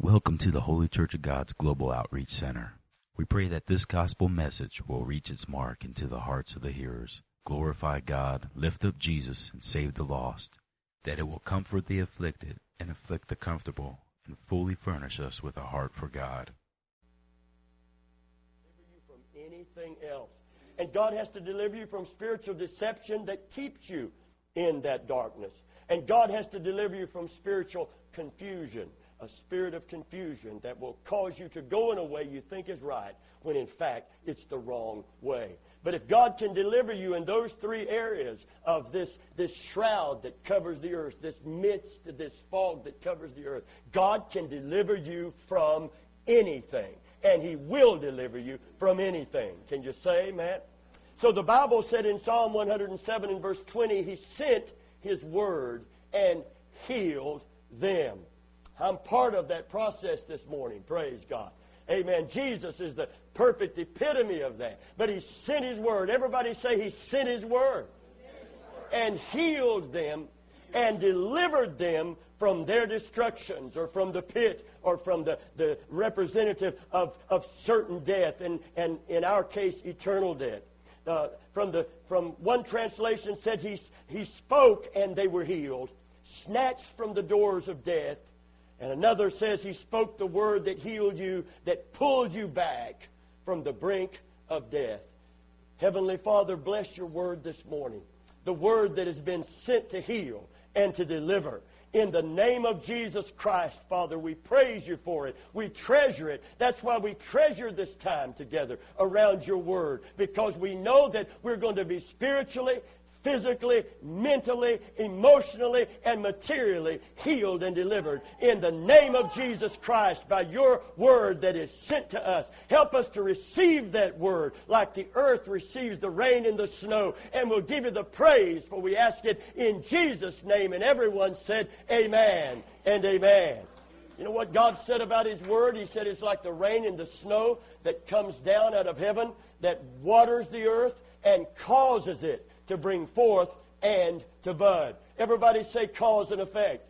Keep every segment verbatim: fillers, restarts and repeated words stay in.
Welcome to the Holy Church of God's Global Outreach Center. We pray that this gospel message will reach its mark into the hearts of the hearers, glorify God, lift up Jesus, and save the lost, that it will comfort the afflicted and afflict the comfortable, and fully furnish us with a heart for God. Deliver you from anything else. And God has to deliver you from spiritual deception that keeps you in that darkness. And God has to deliver you from spiritual confusion. A spirit of confusion that will cause you to go in a way you think is right, when in fact it's the wrong way. But if God can deliver you in those three areas of this, this shroud that covers the earth, this mist, this fog that covers the earth, God can deliver you from anything. And He will deliver you from anything. Can you say amen? So the Bible said in Psalm one hundred seven and verse twenty, He sent His word and healed them. I'm part of that process this morning. Praise God. Amen. Jesus is the perfect epitome of that. But He sent His word. Everybody say He sent His word. And healed them and delivered them from their destructions, or from the pit, or from the, the representative of, of certain death, and, and in our case, eternal death. Uh, from, the, from one translation said he, he spoke and they were healed, snatched from the doors of death. And another says He spoke the word that healed you, that pulled you back from the brink of death. Heavenly Father, bless Your word this morning. The word that has been sent to heal and to deliver. In the name of Jesus Christ, Father, we praise You for it. We treasure it. That's why we treasure this time together around Your word. Because we know that we're going to be spiritually, physically, mentally, emotionally, and materially healed and delivered in the name of Jesus Christ by Your word that is sent to us. Help us to receive that word like the earth receives the rain and the snow, and we'll give You the praise, for we ask it in Jesus' name. And everyone said amen and amen. You know what God said about His word? He said it's like the rain and the snow that comes down out of heaven, that waters the earth and causes it to bring forth and to bud. Everybody say cause and effect.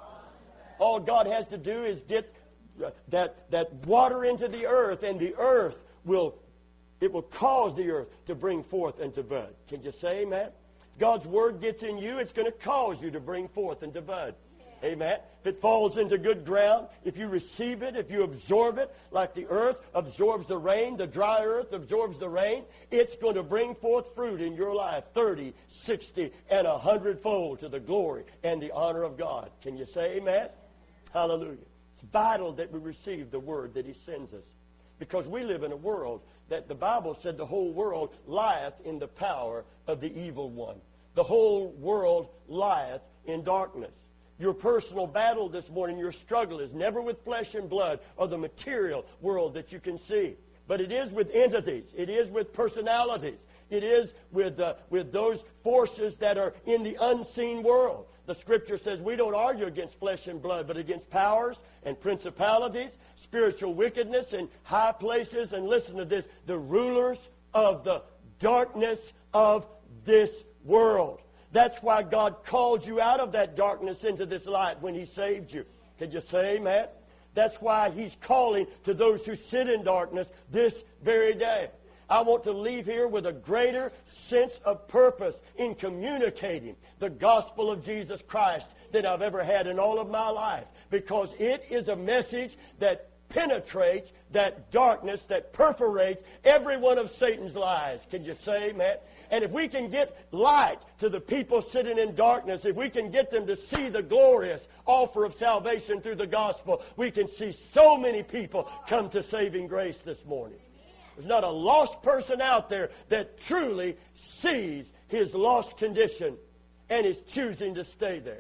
All God has to do is get that, that water into the earth, and the earth will, it will cause the earth to bring forth and to bud. Can you say amen? God's word gets in you, it's going to cause you to bring forth and to bud. Amen. If it falls into good ground, if you receive it, if you absorb it, like the earth absorbs the rain, the dry earth absorbs the rain, it's going to bring forth fruit in your life, thirty, sixty, and a hundredfold, to the glory and the honor of God. Can you say amen? Hallelujah. It's vital that we receive the word that He sends us, because we live in a world that the Bible said the whole world lieth in the power of the evil one. The whole world lieth in darkness. Your personal battle this morning, your struggle, is never with flesh and blood or the material world that you can see. But it is with entities. It is with personalities. It is with, uh, with those forces that are in the unseen world. The Scripture says we don't argue against flesh and blood, but against powers and principalities, spiritual wickedness in high places, and listen to this, the rulers of the darkness of this world. That's why God called you out of that darkness into this light when He saved you. Can you say amen? That's why He's calling to those who sit in darkness this very day. I want to leave here with a greater sense of purpose in communicating the gospel of Jesus Christ than I've ever had in all of my life, because it is a message that penetrates that darkness, that perforates every one of Satan's lies. Can you say amen? And if we can get light to the people sitting in darkness, if we can get them to see the glorious offer of salvation through the gospel, we can see so many people come to saving grace this morning. There's not a lost person out there that truly sees his lost condition and is choosing to stay there.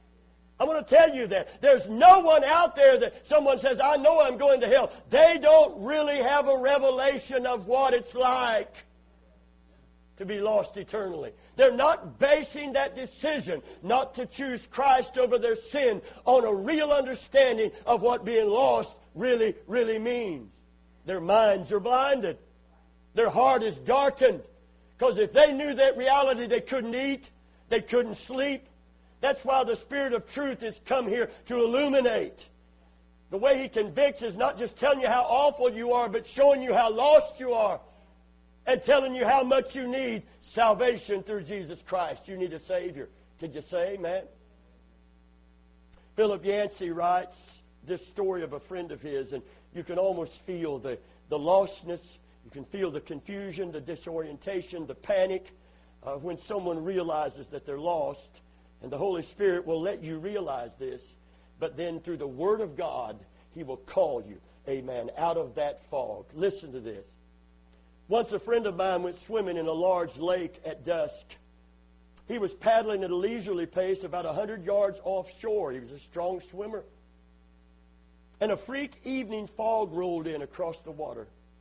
I want to tell you that there's no one out there that someone says, I know I'm going to hell. They don't really have a revelation of what it's like to be lost eternally. They're not basing that decision not to choose Christ over their sin on a real understanding of what being lost really, really means. Their minds are blinded. Their heart is darkened. Because if they knew that reality, they couldn't eat, they couldn't sleep. That's why the Spirit of truth has come here to illuminate The way He convicts is not just telling you how awful you are, but showing you how lost you are and telling you how much you need salvation through Jesus Christ. You need a Savior. Could you say amen? Philip Yancey writes this story of a friend of his, and you can almost feel the, the lostness. You can feel the confusion, the disorientation, the panic uh, when someone realizes that they're lost. And the Holy Spirit will let you realize this. But then through the Word of God, He will call you, amen, out of that fog. Listen to this. Once a friend of mine went swimming in a large lake at dusk. He was paddling at a leisurely pace about one hundred yards offshore. He was a strong swimmer. And a freak evening fog rolled in across the water.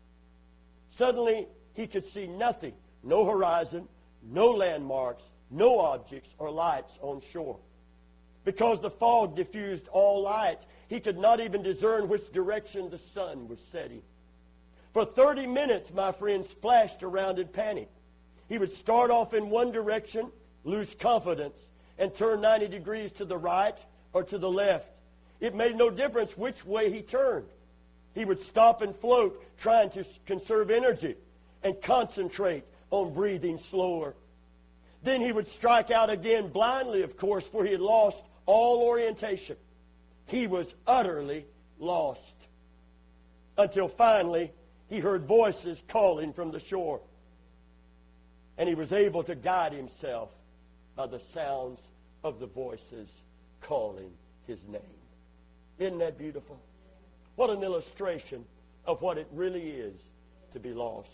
Suddenly, he could see nothing. No horizon, no landmarks, no objects or lights on shore. Because the fog diffused all light, he could not even discern which direction the sun was setting. For thirty minutes, my friend splashed around in panic. He would start off in one direction, lose confidence, and turn ninety degrees to the right or to the left. It made no difference which way he turned. He would stop and float, trying to conserve energy and concentrate on breathing slower. Then he would strike out again blindly, of course, for he had lost all orientation. He was utterly lost. Until finally, he heard voices calling from the shore. And he was able to guide himself by the sounds of the voices calling his name. Isn't that beautiful? What an illustration of what it really is to be lost.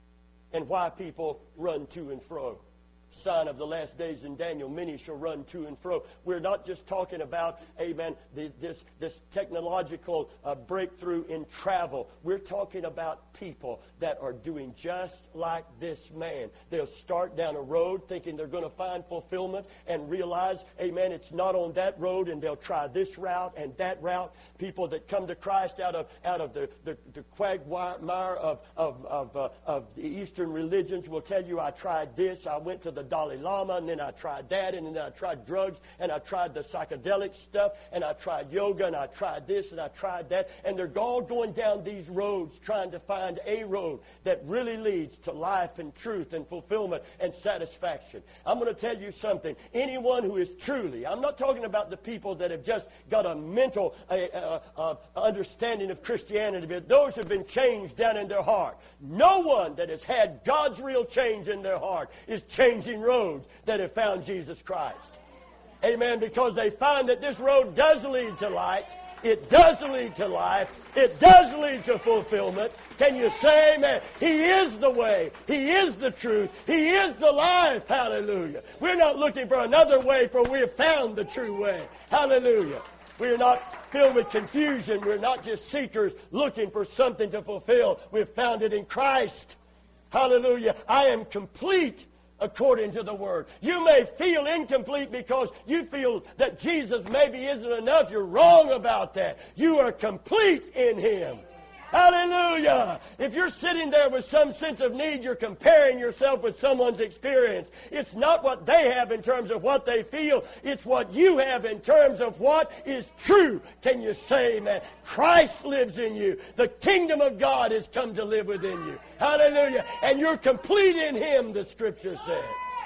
And why people run to and fro. Sign of the last days in Daniel, many shall run to and fro. We're not just talking about, amen, this, this, this technological uh, breakthrough in travel. We're talking about people that are doing just like this man. They'll start down a road thinking they're going to find fulfillment and realize, amen, it's not on that road, and they'll try this route and that route. People that come to Christ out of out of the, the, the quagmire of, of, of, uh, of the Eastern religions will tell you, I tried this, I went to the Dalai Lama, and then I tried that, and then I tried drugs, and I tried the psychedelic stuff, and I tried yoga, and I tried this, and I tried that. And they're all going down these roads trying to find a road that really leads to life and truth and fulfillment and satisfaction. I'm going to tell you something. Anyone who is truly, I'm not talking about the people that have just got a mental uh, uh, uh, understanding of Christianity, but those who have been changed down in their heart. No one that has had God's real change in their heart is changing roads that have found Jesus Christ. Amen. Because they find that this road does lead to light. It does lead to life. It does lead to fulfillment. Can you say amen? He is the way. He is the truth. He is the life. Hallelujah. We're not looking for another way, for we have found the true way. Hallelujah. We are not filled with confusion. We're not just seekers looking for something to fulfill. We've found it in Christ. Hallelujah. I am complete according to the Word. You may feel incomplete because you feel that Jesus maybe isn't enough. You're wrong about that. You are complete in Him. Hallelujah. If you're sitting there with some sense of need, you're comparing yourself with someone's experience. It's not what they have in terms of what they feel. It's what you have in terms of what is true. Can you say amen? Christ lives in you. The kingdom of God has come to live within you. Hallelujah. And you're complete in Him, the Scripture says.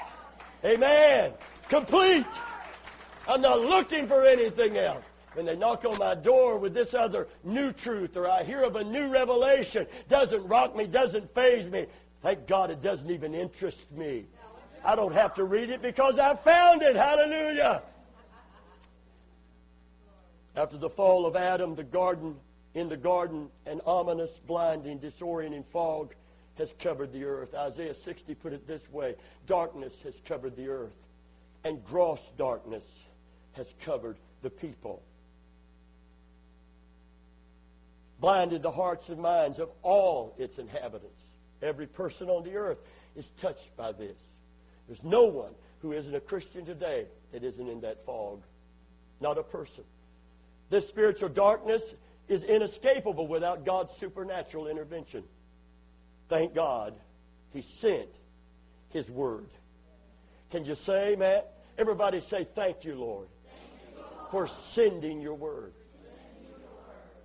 Amen. Complete. I'm not looking for anything else. When they knock on my door with this other new truth, or I hear of a new revelation, doesn't rock me, doesn't faze me. Thank God it doesn't even interest me. I don't have to read it because I found it. Hallelujah. After the fall of Adam, the garden, in the garden, an ominous, blinding, disorienting fog has covered the earth. Isaiah sixty put it this way: darkness has covered the earth, and gross darkness has covered the people. Blinded the hearts and minds of all its inhabitants. Every person on the earth is touched by this. There's no one who isn't a Christian today that isn't in that fog. Not a person. This spiritual darkness is inescapable without God's supernatural intervention. Thank God He sent His Word. Can you say amen? Everybody say, thank you, Lord, for sending your Word.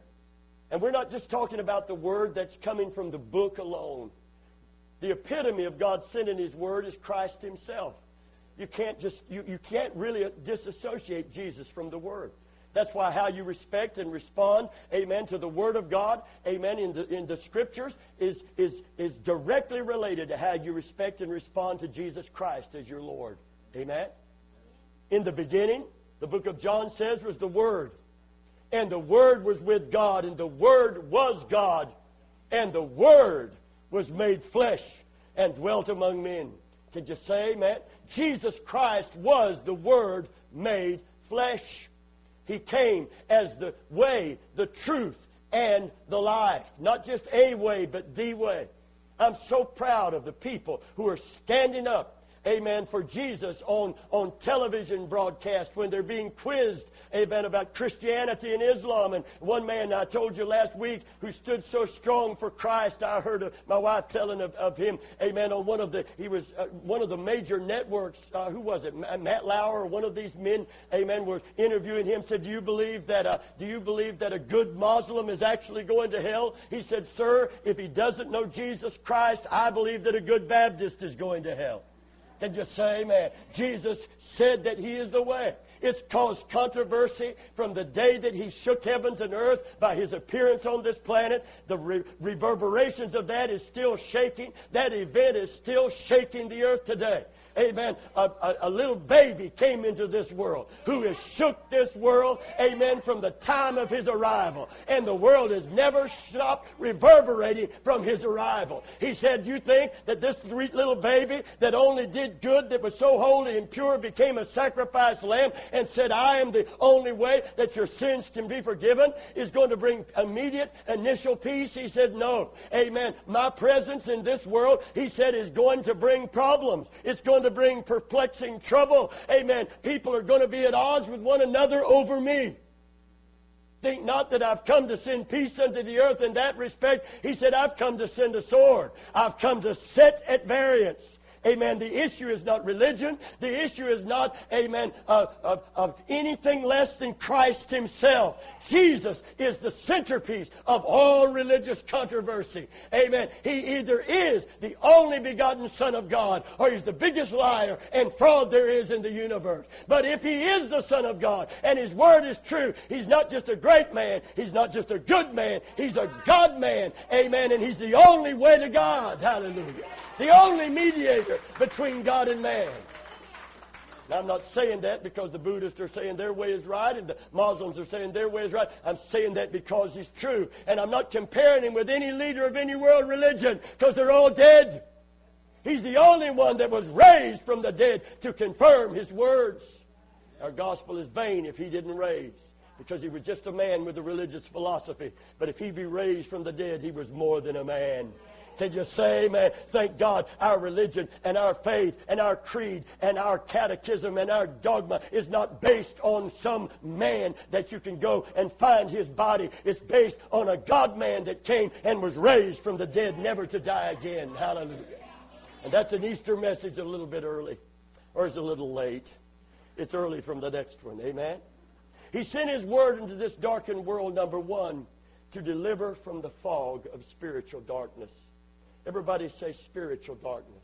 And we're not just talking about the Word that's coming from the book alone. The epitome of God sending His Word is Christ Himself. You can't just you, you can't really disassociate Jesus from the Word. That's why how you respect and respond, amen, to the Word of God, amen, in the, in the Scriptures is, is, is directly related to how you respect and respond to Jesus Christ as your Lord. Amen? In the beginning, the book of John says, was the Word. And the Word was with God, and the Word was God. And the Word was made flesh and dwelt among men. Can you say, amen? Jesus Christ was the Word made flesh. He came as the way, the truth, and the life. Not just a way, but the way. I'm so proud of the people who are standing up, amen, for Jesus on, on television broadcast when they're being quizzed, amen, about Christianity and Islam. And one man I told you last week who stood so strong for Christ, I heard of my wife telling of, of him, amen, on one of the, he was uh, one of the major networks, uh, who was it, Matt Lauer, one of these men, amen, was interviewing him, said, do you believe that, uh, do you believe that a good Muslim is actually going to hell? He said, sir, if he doesn't know Jesus Christ, I believe that a good Baptist is going to hell. Can you say amen? Jesus said that He is the way. It's caused controversy from the day that He shook heavens and earth by His appearance on this planet. The re- reverberations of that is still shaking. That event is still shaking the earth today. Amen. A, a, a little baby came into this world who has shook this world, amen, from the time of His arrival. And the world has never stopped reverberating from His arrival. He said, you think that this sweet little baby that only did good, that was so holy and pure, became a sacrificed lamb and said, I am the only way that your sins can be forgiven, is going to bring immediate initial peace? He said, no. Amen. My presence in this world, He said, is going to bring problems. It's going to to bring perplexing trouble. Amen. People are going to be at odds with one another over me. Think not that I've come to send peace unto the earth in that respect. He said, I've come to send a sword. I've come to set at variance. Amen. The issue is not religion. The issue is not, amen, of, of, of anything less than Christ Himself. Jesus is the centerpiece of all religious controversy. Amen. He either is the only begotten Son of God, or He's the biggest liar and fraud there is in the universe. But if He is the Son of God and His Word is true, He's not just a great man. He's not just a good man. He's a God man. Amen. And He's the only way to God. Hallelujah. The only mediator between God and man. Now, I'm not saying that because the Buddhists are saying their way is right and the Muslims are saying their way is right. I'm saying that because He's true. And I'm not comparing Him with any leader of any world religion because they're all dead. He's the only one that was raised from the dead to confirm His words. Our gospel is vain if He didn't raise, because He was just a man with a religious philosophy. But if He be raised from the dead, He was more than a man. Can you say amen? Thank God our religion and our faith and our creed and our catechism and our dogma is not based on some man that you can go and find his body. It's based on a God-man that came and was raised from the dead, never to die again. Hallelujah. And that's an Easter message a little bit early. Or it's a little late. It's early from the next one. Amen? He sent His Word into this darkened world, number one, to deliver from the fog of spiritual darkness. Everybody say spiritual darkness.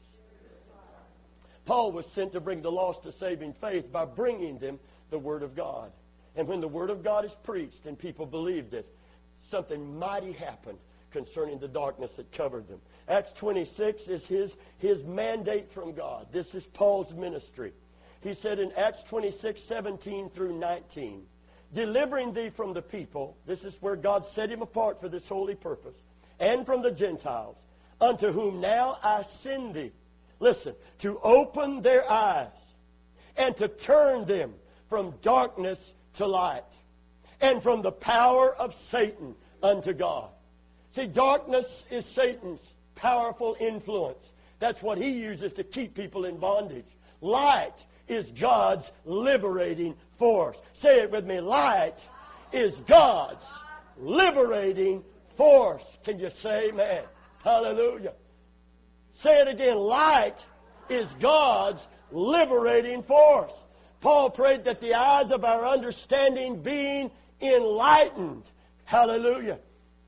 Paul was sent to bring the lost to saving faith by bringing them the Word of God. And when the Word of God is preached and people believed it, something mighty happened concerning the darkness that covered them. Acts twenty-six is his, his mandate from God. This is Paul's ministry. He said in Acts twenty-six, seventeen through nineteen, delivering thee from the people, this is where God set him apart for this holy purpose, and from the Gentiles, unto whom now I send thee. Listen, to open their eyes and to turn them from darkness to light and from the power of Satan unto God. See, darkness is Satan's powerful influence. That's what he uses to keep people in bondage. Light is God's liberating force. Say it with me. Light is God's liberating force. Can you say amen? Hallelujah. Say it again. Light is God's liberating force. Paul prayed that the eyes of our understanding being enlightened. Hallelujah.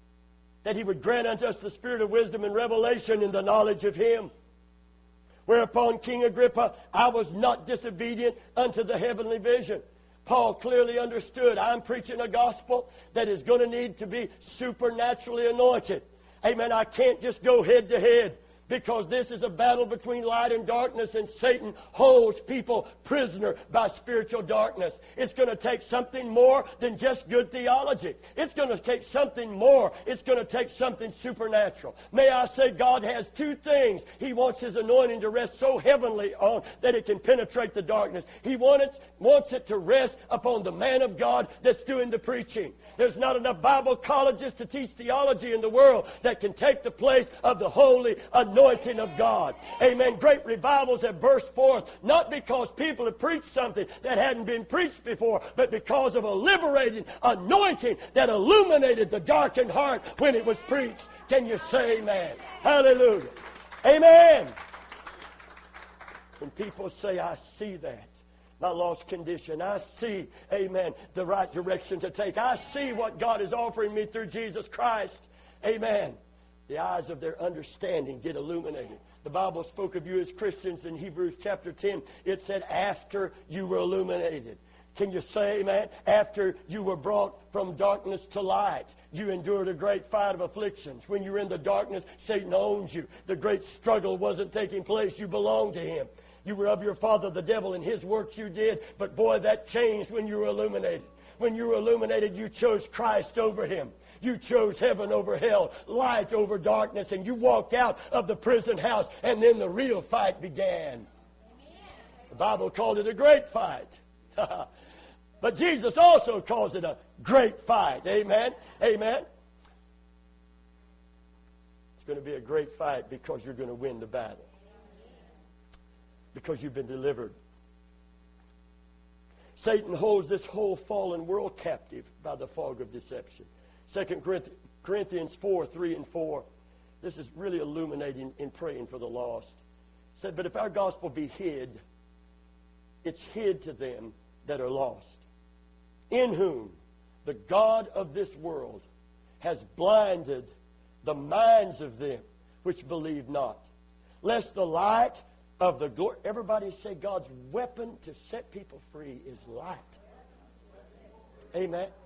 that He would grant unto us the spirit of wisdom and revelation in the knowledge of Him. Whereupon King Agrippa, I was not disobedient unto the heavenly vision. Paul clearly understood, I'm preaching a gospel that is going to need to be supernaturally anointed. Amen. I can't just go head to head, because this is a battle between light and darkness, and Satan holds people prisoner by spiritual darkness. It's going to take something more than just good theology. It's going to take something more. It's going to take something supernatural. May I say, God has two things He wants His anointing to rest so heavenly on that it can penetrate the darkness. He wants, wants it to rest upon the man of God that's doing the preaching. There's not enough Bible colleges to teach theology in the world that can take the place of the holy anointing of God. Amen. Great revivals have burst forth, not because people have preached something that hadn't been preached before, but because of a liberating anointing that illuminated the darkened heart when it was preached. Can you say amen? Hallelujah. Amen. When people say, I see that, my lost condition, I see, amen, the right direction to take. I see what God is offering me through Jesus Christ. Amen. The eyes of their understanding get illuminated. The Bible spoke of you as Christians in Hebrews chapter ten. It said, after you were illuminated. Can you say, amen? After you were brought from darkness to light, you endured a great fight of afflictions. When you were in the darkness, Satan owns you. The great struggle wasn't taking place. You belonged to him. You were of your father, the devil, and his works you did. But boy, that changed when you were illuminated. When you were illuminated, you chose Christ over him. You chose heaven over hell, light over darkness, and you walked out of the prison house, and then the real fight began. The Bible called it a great fight. But Jesus also calls it a great fight. Amen? Amen? It's going to be a great fight because you're going to win the battle. Because you've been delivered. Satan holds this whole fallen world captive by the fog of deception. Second Corinthians four, three and four. This is really illuminating in praying for the lost. It said, but if our gospel be hid, it's hid to them that are lost, in whom the God of this world has blinded the minds of them which believe not, lest the light of the glory. Everybody say, God's weapon to set people free is light. Amen.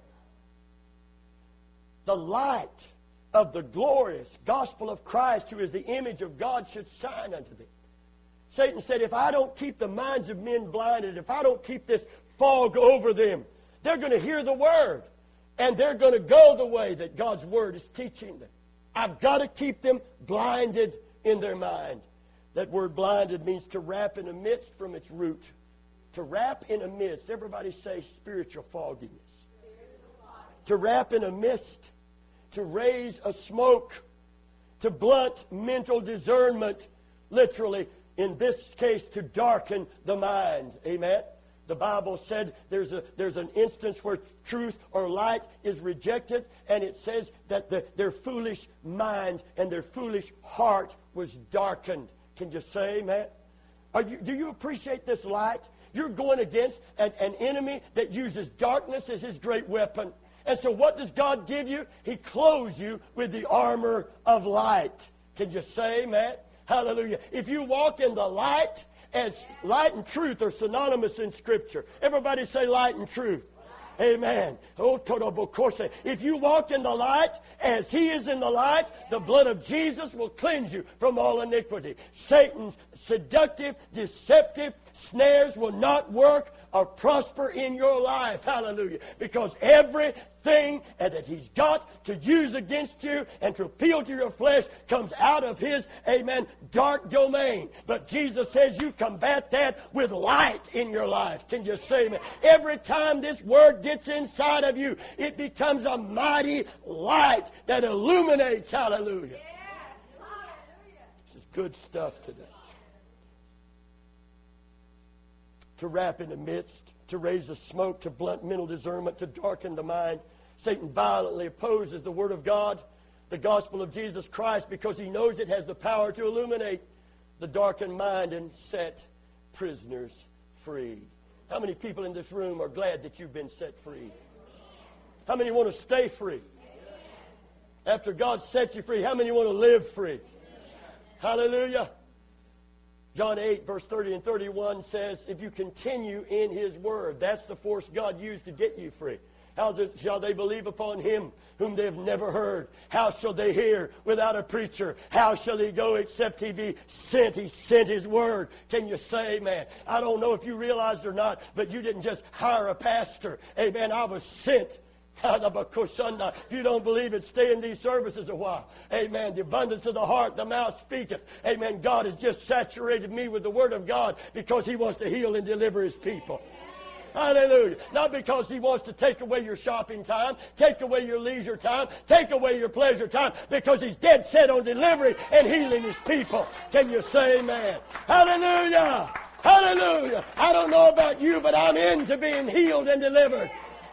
The light of the glorious gospel of Christ, who is the image of God, should shine unto them. Satan said, if I don't keep the minds of men blinded, if I don't keep this fog over them, they're going to hear the Word, and they're going to go the way that God's Word is teaching them. I've got to keep them blinded in their mind. That word blinded means to wrap in a mist from its root. To wrap in a mist. Everybody say spiritual fogginess. To wrap in a mist. To raise a smoke. To blunt mental discernment. Literally, in this case, to darken the mind. Amen? The Bible said there's a there's an instance where truth or light is rejected, and it says that the, their foolish mind and their foolish heart was darkened. Can you say amen? Are you, do you appreciate this light? You're going against an, an enemy that uses darkness as his great weapon. And so what does God give you? He clothes you with the armor of light. Can you say amen? Hallelujah. If you walk in the light, as light and truth are synonymous in Scripture. Everybody say light and truth. Amen. Oh, Todobokose. If you walk in the light as He is in the light, the blood of Jesus will cleanse you from all iniquity. Satan's seductive, deceptive snares will not work or prosper in your life. Hallelujah. Because everything that he's got to use against you and to appeal to your flesh comes out of his, amen, dark domain. But Jesus says you combat that with light in your life. Can you say amen? Every time this word gets inside of you, it becomes a mighty light that illuminates. Hallelujah. This is good stuff today. To wrap in the midst, to raise the smoke, to blunt mental discernment, to darken the mind. Satan violently opposes the Word of God, the gospel of Jesus Christ, because he knows it has the power to illuminate the darkened mind and set prisoners free. How many people in this room are glad that you've been set free? How many want to stay free? After God sets you free, how many want to live free? Hallelujah. John eight, verse thirty and thirty-one says, if you continue in His Word, that's the force God used to get you free. How shall they believe upon Him whom they have never heard? How shall they hear without a preacher? How shall He go except He be sent? He sent His Word. Can you say amen? I don't know if you realized or not, but you didn't just hire a pastor. Amen. I was sent. If you don't believe it, stay in these services a while. Amen. The abundance of the heart, the mouth speaketh. Amen. God has just saturated me with the Word of God because He wants to heal and deliver His people. Hallelujah. Not because He wants to take away your shopping time, take away your leisure time, take away your pleasure time, because He's dead set on delivering and healing His people. Can you say amen? Hallelujah. Hallelujah. I don't know about you, but I'm into being healed and delivered.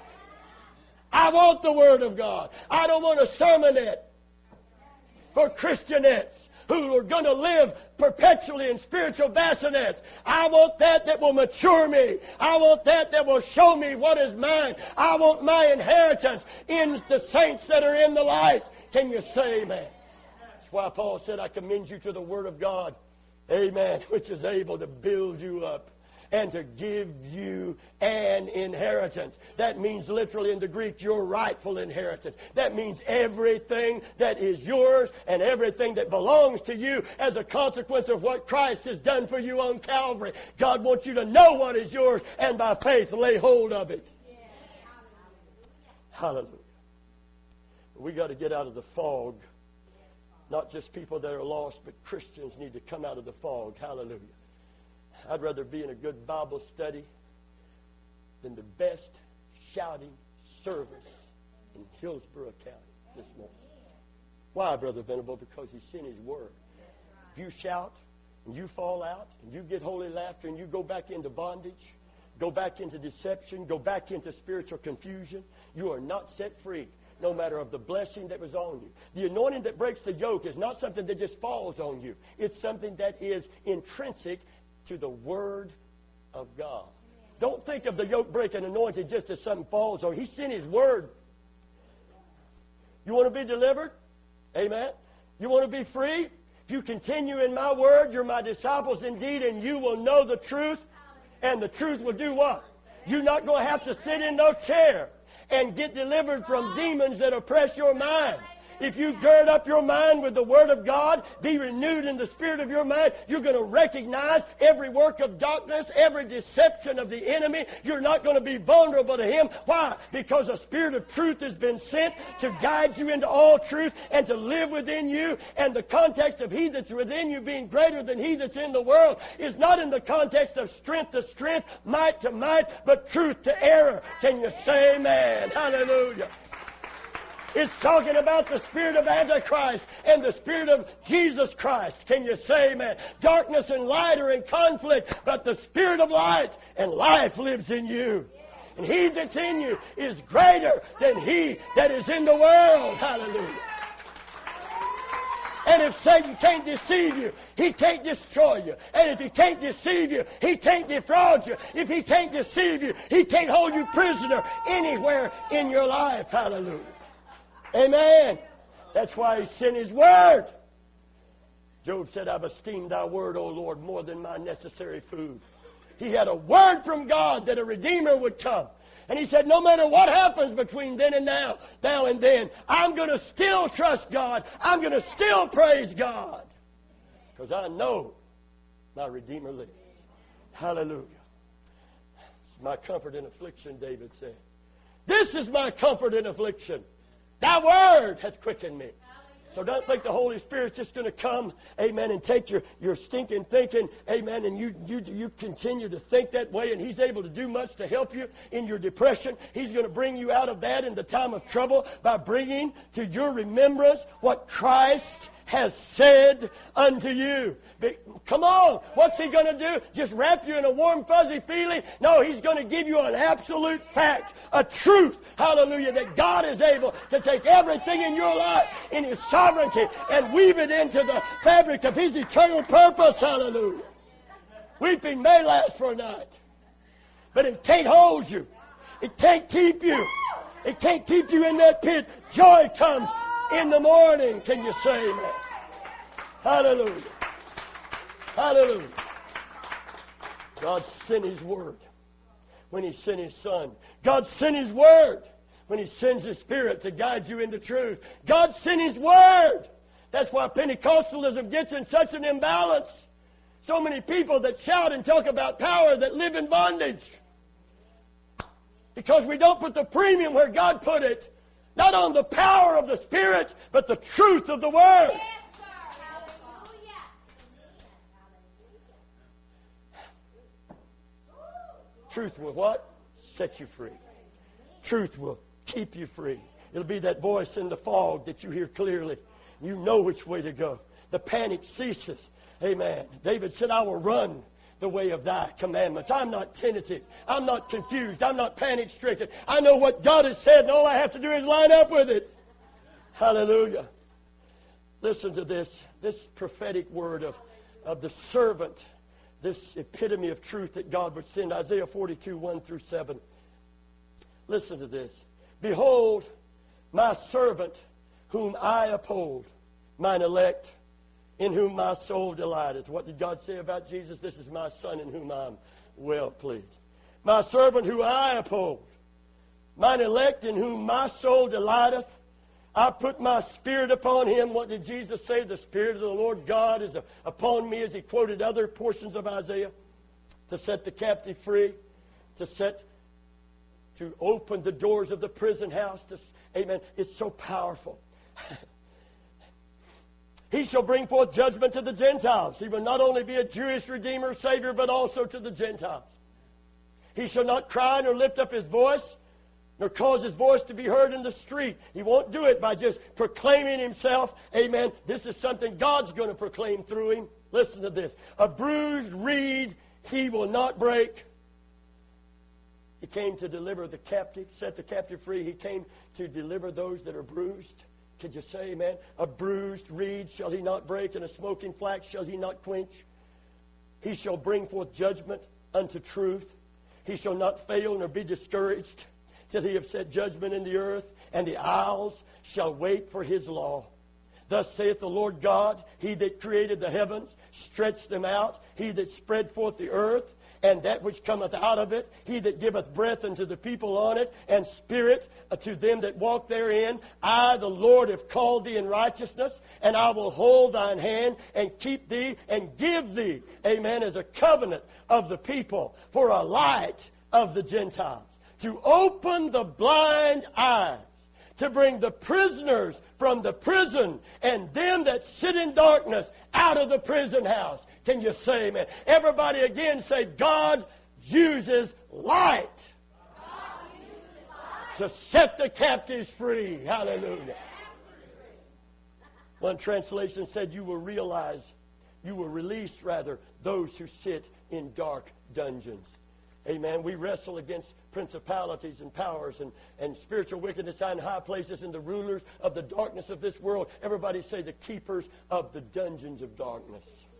I want the Word of God. I don't want a sermonette for Christianettes who are going to live perpetually in spiritual bassinets. I want that that will mature me. I want that that will show me what is mine. I want my inheritance in the saints that are in the light. Can you say amen? That's why Paul said, I commend you to the Word of God. Amen. Which is able to build you up and to give you an inheritance. That means literally in the Greek, your rightful inheritance. That means everything that is yours and everything that belongs to you as a consequence of what Christ has done for you on Calvary. God wants you to know what is yours and by faith lay hold of it. Yes. Hallelujah. We got to get out of the fog. Not just people that are lost, but Christians need to come out of the fog. Hallelujah. I'd rather be in a good Bible study than the best shouting service in Hillsborough County this morning. Why, Brother Venable? Because He's sent His Word. If you shout and you fall out and you get holy laughter and you go back into bondage, go back into deception, go back into spiritual confusion, you are not set free. No matter of the blessing that was on you. The anointing that breaks the yoke is not something that just falls on you. It's something that is intrinsic to the Word of God. Don't think of the yoke-breaking anointing just as something falls on you. He sent His Word. You want to be delivered? Amen. You want to be free? If you continue in my Word, you're my disciples indeed, and you will know the truth. And the truth will do what? You're not going to have to sit in no chair and get delivered from demons that oppress your mind. If you gird up your mind with the Word of God, be renewed in the spirit of your mind, you're going to recognize every work of darkness, every deception of the enemy. You're not going to be vulnerable to him. Why? Because the Spirit of truth has been sent to guide you into all truth and to live within you. And the context of He that's within you being greater than he that's in the world is not in the context of strength to strength, might to might, but truth to error. Can you say amen? Hallelujah. It's talking about the spirit of Antichrist and the spirit of Jesus Christ. Can you say amen? Darkness and light are in conflict, but the Spirit of light and life lives in you. And He that's in you is greater than he that is in the world. Hallelujah. And if Satan can't deceive you, he can't destroy you. And if he can't deceive you, he can't defraud you. If he can't deceive you, he can't hold you prisoner anywhere in your life. Hallelujah. Amen. That's why He sent His Word. Job said, I've esteemed Thy Word, O Lord, more than my necessary food. He had a word from God that a Redeemer would come. And he said, no matter what happens between then and now, now and then, I'm going to still trust God. I'm going to still praise God. Because I know my Redeemer lives. Hallelujah. It's my comfort in affliction, David said. This is my comfort in affliction. Thy Word hath quickened me. So don't think the Holy Spirit's just going to come, amen, and take your, your stinking thinking, amen, and you, you, you continue to think that way, and He's able to do much to help you in your depression. He's going to bring you out of that in the time of trouble by bringing to your remembrance what Christ has said unto you. But, come on, what's He going to do? Just wrap you in a warm, fuzzy feeling? No, He's going to give you an absolute fact, a truth, hallelujah, that God is able to take everything in your life in His sovereignty and weave it into the fabric of His eternal purpose, hallelujah. Weeping may last for a night, but it can't hold you. It can't keep you. It can't keep you in that pit. Joy comes in the morning. Can you say amen? Hallelujah. Hallelujah. God sent His Word when He sent His Son. God sent His Word when He sends His Spirit to guide you into truth. God sent His Word. That's why Pentecostalism gets in such an imbalance. So many people that shout and talk about power that live in bondage. Because we don't put the premium where God put it. Not on the power of the Spirit, but the truth of the Word. Yes, sir. Hallelujah. Truth will what? Set you free. Truth will keep you free. It'll be that voice in the fog that you hear clearly. You know which way to go. The panic ceases. Amen. David said, I will run the way of thy commandments. I'm not tentative. I'm not confused. I'm not panic-stricken. I know what God has said, and all I have to do is line up with it. Hallelujah. Listen to this. This prophetic word of, of the servant. This epitome of truth that God would send. Isaiah forty-two, one through seven. Listen to this. Behold, my servant whom I uphold, mine elect, in whom my soul delighteth. What did God say about Jesus? This is my Son in whom I am well pleased. My servant who I uphold, mine elect in whom my soul delighteth. I put my Spirit upon him. What did Jesus say? The Spirit of the Lord God is upon me, as he quoted other portions of Isaiah, to set the captive free, to set, to open the doors of the prison house. To, amen. It's so powerful. He shall bring forth judgment to the Gentiles. He will not only be a Jewish Redeemer, Savior, but also to the Gentiles. He shall not cry nor lift up his voice, nor cause his voice to be heard in the street. He won't do it by just proclaiming himself. Amen. This is something God's going to proclaim through him. Listen to this. A bruised reed he will not break. He came to deliver the captive, set the captive free. He came to deliver those that are bruised. Could you say amen? A bruised reed shall he not break, and a smoking flax shall he not quench. He shall bring forth judgment unto truth. He shall not fail nor be discouraged till he have set judgment in the earth, and the isles shall wait for his law. Thus saith the Lord God, He that created the heavens, stretched them out, He that spread forth the earth, and that which cometh out of it, He that giveth breath unto the people on it, and spirit to them that walk therein. I, the Lord, have called thee in righteousness, and I will hold thine hand, and keep thee, and give thee, amen, as a covenant of the people, for a light of the Gentiles, to open the blind eyes, to bring the prisoners from the prison, and them that sit in darkness out of the prison house. Can you say amen? Everybody again say, God uses light, God uses light to set the captives free. Hallelujah. One translation said, you will realize, you will release, rather, those who sit in dark dungeons. Amen. We wrestle against principalities and powers and, and spiritual wickedness in high places, and the rulers of the darkness of this world. Everybody say, the keepers of the dungeons of darkness.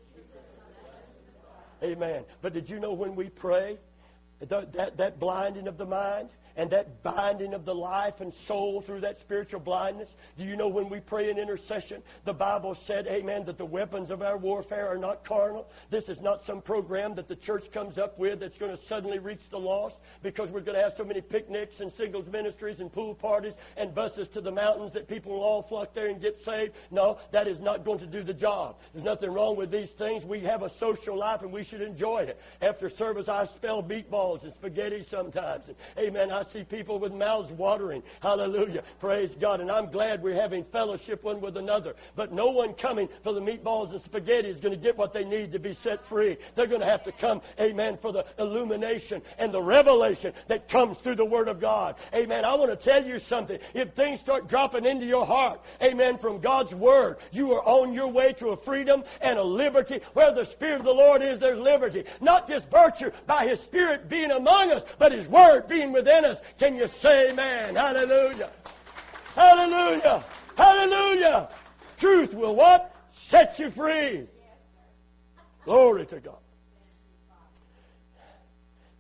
Amen. But did you know when we pray, that, that, that blinding of the mind and that binding of the life and soul through that spiritual blindness? Do you know when we pray in intercession, the Bible said, amen, that the weapons of our warfare are not carnal. This is not some program that the church comes up with that's going to suddenly reach the lost because we're going to have so many picnics and singles ministries and pool parties and buses to the mountains that people will all flock there and get saved. No, that is not going to do the job. There's nothing wrong with these things. We have a social life and we should enjoy it. After service, I spell meatballs and spaghetti sometimes. And, amen, I see people with mouths watering. Hallelujah. Praise God. And I'm glad we're having fellowship one with another. But no one coming for the meatballs and spaghetti is going to get what they need to be set free. They're going to have to come, amen, for the illumination and the revelation that comes through the Word of God. Amen. I want to tell you something. If things start dropping into your heart, amen, from God's Word, you are on your way to a freedom and a liberty. Where the Spirit of the Lord is, there's liberty. Not just virtue by His Spirit being among us, but His Word being within us. Can you say amen? Hallelujah. Hallelujah. Hallelujah. Truth will what? Set you free. Glory to God.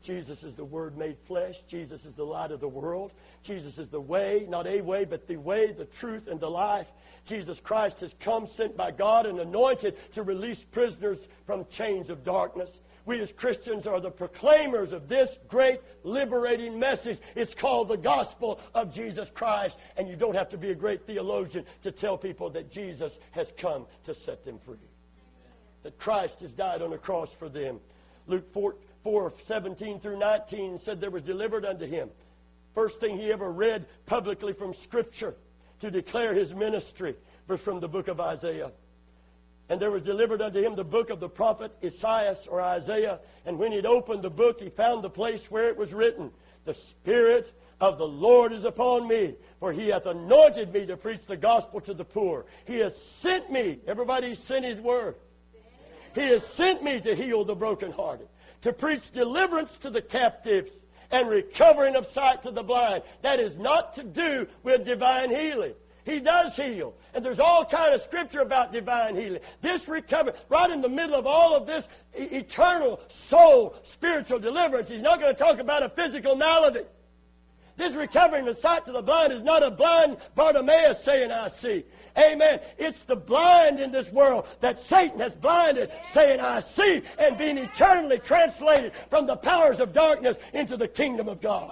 Jesus is the Word made flesh. Jesus is the light of the world. Jesus is the way, not a way, but the way, the truth, and the life. Jesus Christ has come, sent by God and anointed to release prisoners from chains of darkness. We as Christians are the proclaimers of this great liberating message. It's called the gospel of Jesus Christ. And you don't have to be a great theologian to tell people that Jesus has come to set them free. That Christ has died on the cross for them. Luke four, four seventeen through nineteen said there was delivered unto him. First thing he ever read publicly from Scripture to declare his ministry was from the book of Isaiah. And there was delivered unto him the book of the prophet Isaiah or Isaiah. And when he'd opened the book, he found the place where it was written, "The Spirit of the Lord is upon me, for he hath anointed me to preach the gospel to the poor. He has sent me," everybody sent his word. "He has sent me to heal the brokenhearted, to preach deliverance to the captives, and recovering of sight to the blind." That is not to do with divine healing. He does heal. And there's all kind of scripture about divine healing. This recovery, right in the middle of all of this e- eternal soul spiritual deliverance, he's not going to talk about a physical malady. This recovering the sight to the blind is not a blind Bartimaeus saying, "I see." Amen. It's the blind in this world that Satan has blinded, saying, "I see," and being eternally translated from the powers of darkness into the kingdom of God.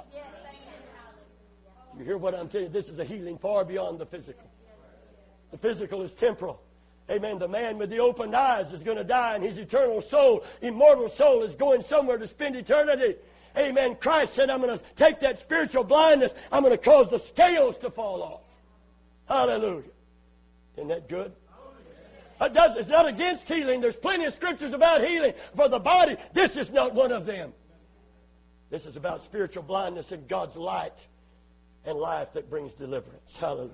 You hear what I'm telling you? This is a healing far beyond the physical. The physical is temporal. Amen. The man with the opened eyes is going to die, and his eternal soul, immortal soul, is going somewhere to spend eternity. Amen. Christ said, "I'm going to take that spiritual blindness. I'm going to cause the scales to fall off." Hallelujah. Isn't that good? It does, it's not against healing. There's plenty of scriptures about healing for the body. This is not one of them. This is about spiritual blindness and God's light and life that brings deliverance. Hallelujah.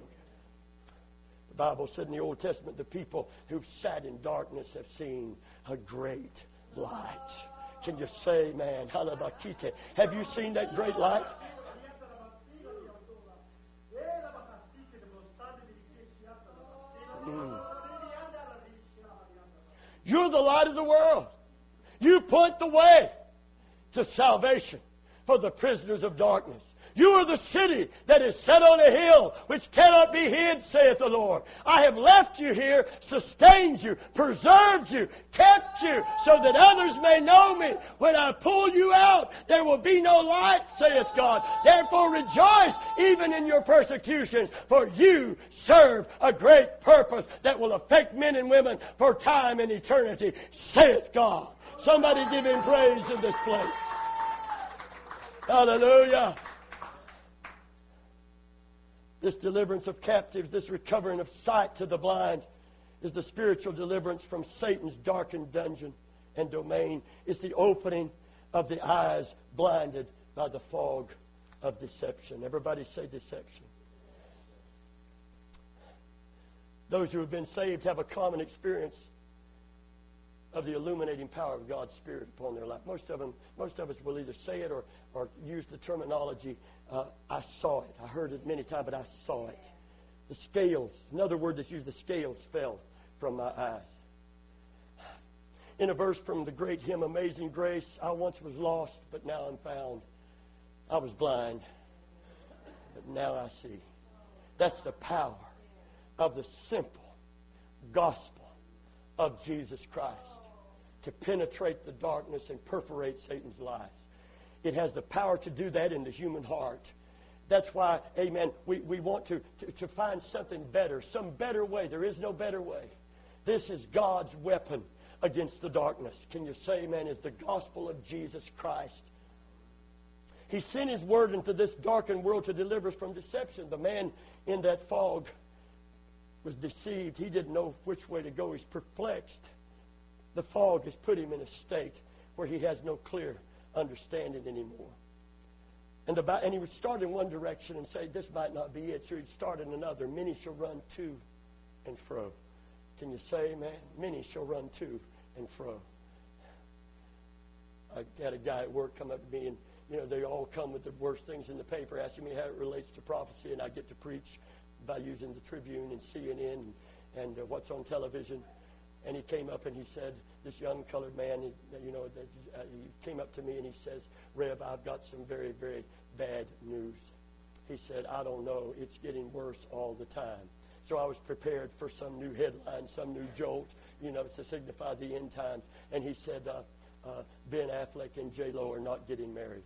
The Bible said in the Old Testament, the people who've sat in darkness have seen a great light. Can you say, man, halabakite? Have you seen that great light? Mm. You're the light of the world. You point the way to salvation for the prisoners of darkness. You are the city that is set on a hill which cannot be hid, saith the Lord. I have left you here, sustained you, preserved you, kept you, so that others may know me. When I pull you out, there will be no light, saith God. Therefore rejoice even in your persecutions, for you serve a great purpose that will affect men and women for time and eternity, saith God. Somebody give Him praise in this place. Hallelujah. This deliverance of captives, this recovering of sight to the blind, is the spiritual deliverance from Satan's darkened dungeon and domain. It's the opening of the eyes blinded by the fog of deception. Everybody say deception. Those who have been saved have a common experience of the illuminating power of God's Spirit upon their life. Most of them, most of us will either say it or, or use the terminology, uh, I saw it. I heard it many times, but I saw it. The scales, another word that's used, the scales fell from my eyes. In a verse from the great hymn, Amazing Grace, I once was lost, but now I'm found. I was blind, but now I see. That's the power of the simple gospel of Jesus Christ to penetrate the darkness and perforate Satan's lies. It has the power to do that in the human heart. That's why, amen, we, we want to, to, to find something better, some better way. There is no better way. This is God's weapon against the darkness. Can you say, amen, is the gospel of Jesus Christ. He sent His word into this darkened world to deliver us from deception. The man in that fog was deceived. He didn't know which way to go. He's perplexed. The fog has put him in a state where he has no clear understanding anymore. And, the, and he would start in one direction and say, this might not be it. So he'd start in another. Many shall run to and fro. Can you say amen? Many shall run to and fro. I had a guy at work come up to me, and you know they all come with the worst things in the paper, asking me how it relates to prophecy, and I get to preach by using the Tribune and C N N and, and uh, what's on television. And he came up and he said, this young colored man, he, you know, he came up to me and he says, Rev, I've got some very, very bad news. He said, I don't know. It's getting worse all the time. So I was prepared for some new headline, some new jolt, you know, to signify the end times. And he said, uh, uh, Ben Affleck and J Lo are not getting married.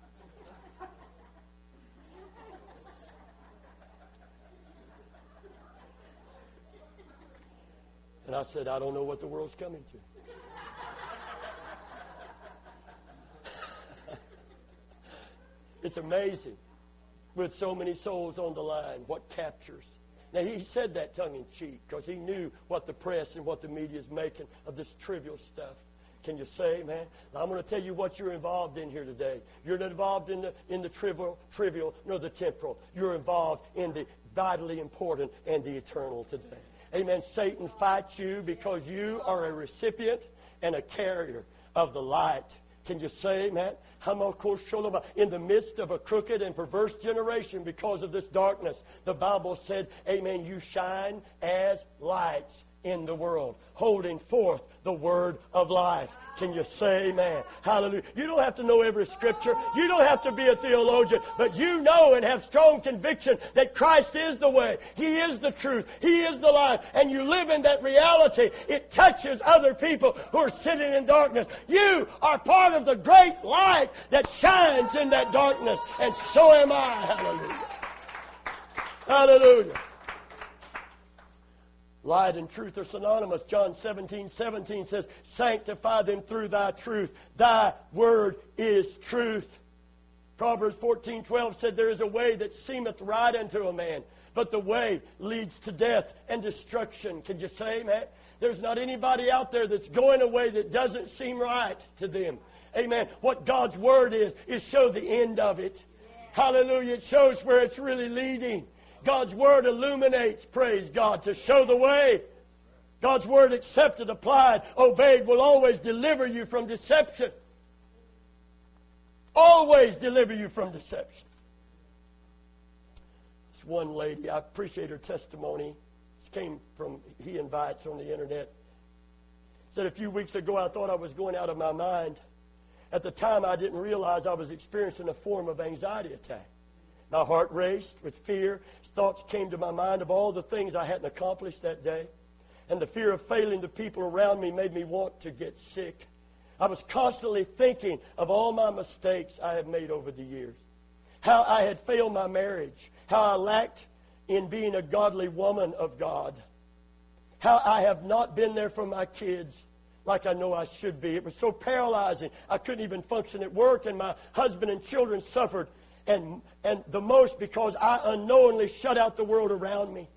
And I said, I don't know what the world's coming to. It's amazing, with so many souls on the line, what captures. Now, he said that tongue-in-cheek because he knew what the press and what the media is making of this trivial stuff. Can you say, man? Now, I'm going to tell you what you're involved in here today. You're not involved in the, in the trivial, trivial, nor the temporal. You're involved in the vitally important and the eternal today. Amen. Satan fights you because you are a recipient and a carrier of the light. Can you say, amen? In the midst of a crooked and perverse generation because of this darkness, the Bible said, amen, you shine as lights in the world, holding forth the word of life. Can you say amen? Hallelujah. You don't have to know every scripture. You don't have to be a theologian. But you know and have strong conviction that Christ is the way. He is the truth. He is the life. And you live in that reality. It touches other people who are sitting in darkness. You are part of the great light that shines in that darkness. And so am I. Hallelujah. Hallelujah. Light and truth are synonymous. John seventeen seventeen says, sanctify them through thy truth. Thy word is truth. Proverbs fourteen twelve said, there is a way that seemeth right unto a man, but the way leads to death and destruction. Could you say, man? There's not anybody out there that's going a way that doesn't seem right to them. Amen. What God's word is, is show the end of it. Yeah. Hallelujah. It shows where it's really leading. God's word illuminates, praise God, to show the way. God's word accepted, applied, obeyed will always deliver you from deception. Always deliver you from deception. This one lady, I appreciate her testimony. This came from He Invites on the internet. Said a few weeks ago I thought I was going out of my mind. At the time I didn't realize I was experiencing a form of anxiety attack. My heart raced with fear. Thoughts came to my mind of all the things I hadn't accomplished that day. And the fear of failing the people around me made me want to get sick. I was constantly thinking of all my mistakes I had made over the years. How I had failed my marriage. How I lacked in being a godly woman of God. How I have not been there for my kids like I know I should be. It was so paralyzing. I couldn't even function at work, and my husband and children suffered. And, and the most because I unknowingly shut out the world around me.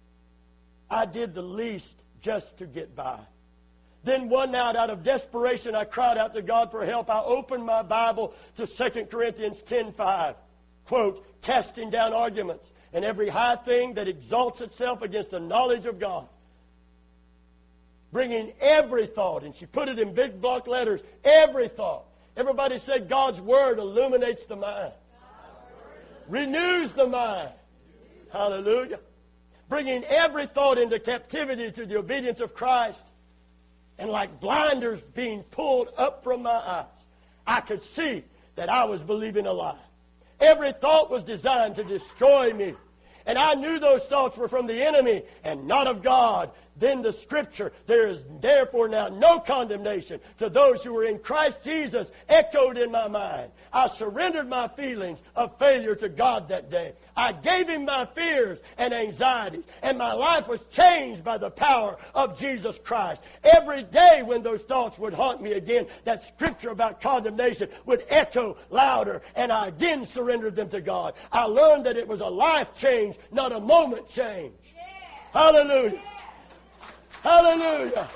I did the least just to get by. Then one night, out of desperation, I cried out to God for help. I opened my Bible to Second Corinthians ten five. Quote, casting down arguments and every high thing that exalts itself against the knowledge of God. Bringing every thought, and she put it in big block letters, every thought. Everybody said God's Word illuminates the mind. Renews the mind. Hallelujah. Bringing every thought into captivity to the obedience of Christ. And like blinders being pulled up from my eyes, I could see that I was believing a lie. Every thought was designed to destroy me. And I knew those thoughts were from the enemy and not of God. Then the Scripture, there is therefore now no condemnation to those who are in Christ Jesus, echoed in my mind. I surrendered my feelings of failure to God that day. I gave Him my fears and anxieties, and my life was changed by the power of Jesus Christ. Every day when those thoughts would haunt me again, that Scripture about condemnation would echo louder, and I again surrendered them to God. I learned that it was a life change, not a moment change. Yeah. Hallelujah. Yeah. Hallelujah.